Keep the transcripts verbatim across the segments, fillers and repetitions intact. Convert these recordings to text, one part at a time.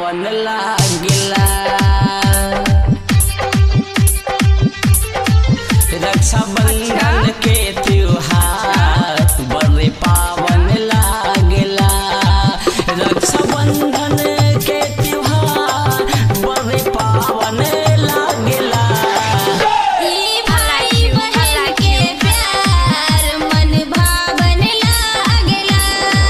पावन लागेला। रक्षाबंधन के त्योहार बड़े पावन लागेला। रक्षाबंधन के त्योहार बड़े पावन लागेला। ई भाई बहन के प्यार मन भावन लागेला।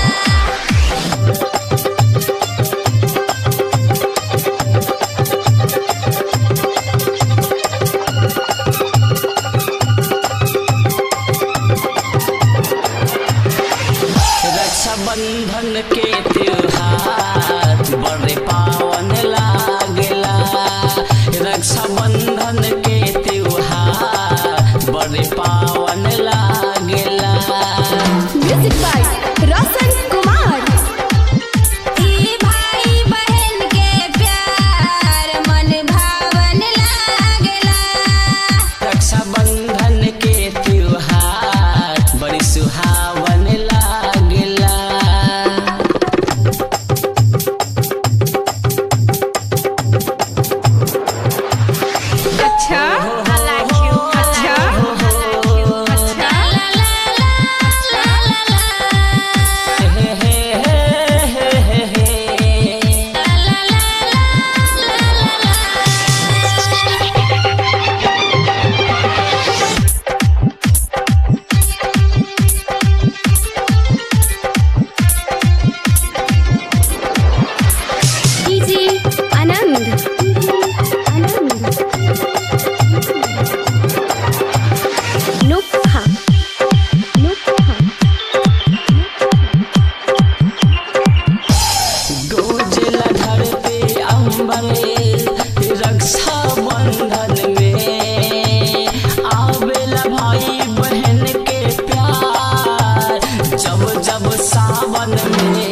रक्षाबंधन के त्योहार बड़े पावन लागेला। रक्षाबंधन के त्योहार बड़े पावन लागेला। Music by Roshan Kumar. ई भाई बहन के प्यार मन भावन लागेला। रक्षाबंधन के त्योहार बड़ी सुहावन लागेला। अच्छा अच्छा अच्छा ला ला ला ला ला ला हे हे हे हे हे हे। ला ला ला ला ला डीजे आनंद आनंद नुक्हा नुक्हा गोजला धरती अंबरे रक्षाबंधन में आवेला भाई बहन के प्यार जब जब सावन में।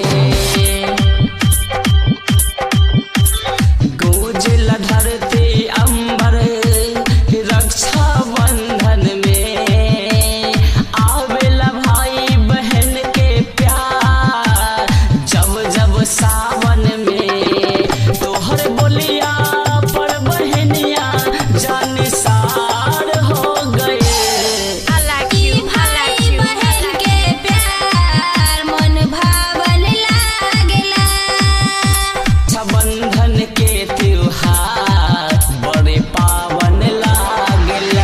गोजला धरती अंबरे रक्षाबंधन में आवेला भाई बहन के प्यार जब जब सावन में। तोहर बोलिया पर बहनिया जान सार हो गए। ई भाई बहन के प्यार मन भावन लागेला। रक्षाबंधन के त्योहार बड़े पावन लागेला।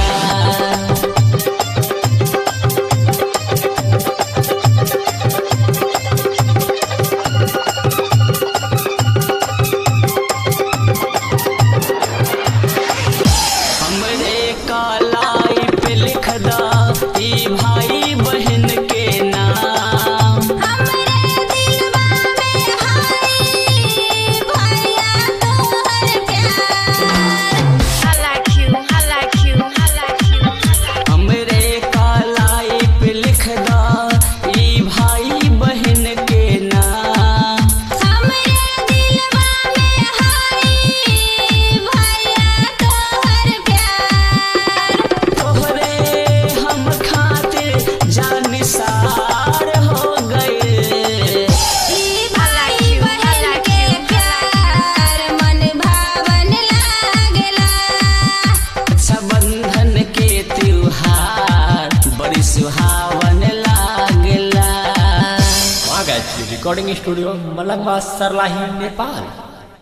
हमरे कालाई पे लिख दा ई भाई बहन के नाम। हमरे दिलवा में हाय भैया तोहर प्यार। I like you, I like you, I like you, I like you। हमरे कालाई पे लिख दा ई भाई बहन के नाम। हमरे दिलवा में हाय भैया तोहर प्यार। तोहरे हम खातिर जान सार हो गए। ई भाई बहन के प्यार मन भावन लागेला। रक्षाबंधन के त्योहार बड़ी सुहावन लागेला। Recording studio Malangwa Sarlahi Nepal.